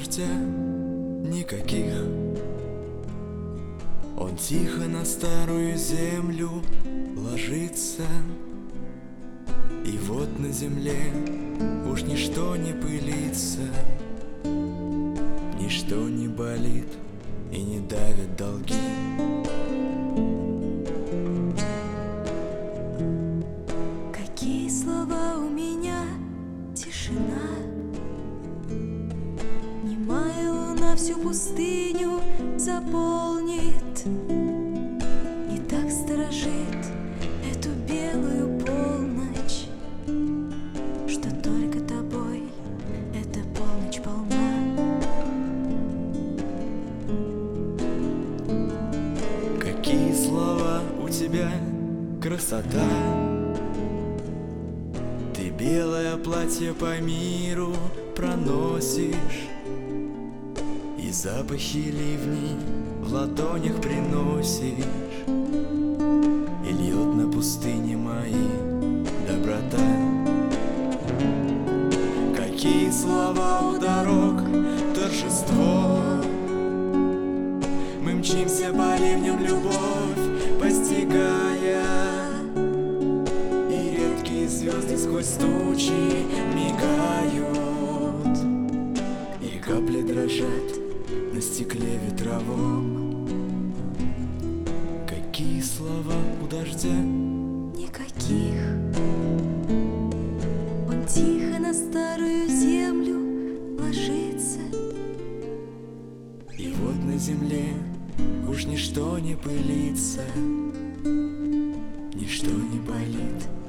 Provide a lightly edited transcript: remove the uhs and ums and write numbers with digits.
дождя никаких. Он тихо на старую землю ложится, и вот на земле уж ничто не пылится, ничто не болит и не давит долги. Какие слова у меня, тишина. Немая луна всю пустыню заполнит и так сторожит эту белую полночь, что только тобой эта полночь полна. Какие слова у тебя, красота! Ты белое платье по миру проносишь, и запахи ливней в ладонях приносишь, и льет на пустыне мои доброта. Какие слова у дорог, торжество! Мы мчимся по ливням, любовь постигая, и редкие звезды сквозь тучи мигают, и капли дрожат на стекле ветровом. Какие слова у дождя? Никаких. Он тихо на старую землю ложится, И вот на земле уж ничто не пылится, ничто не болит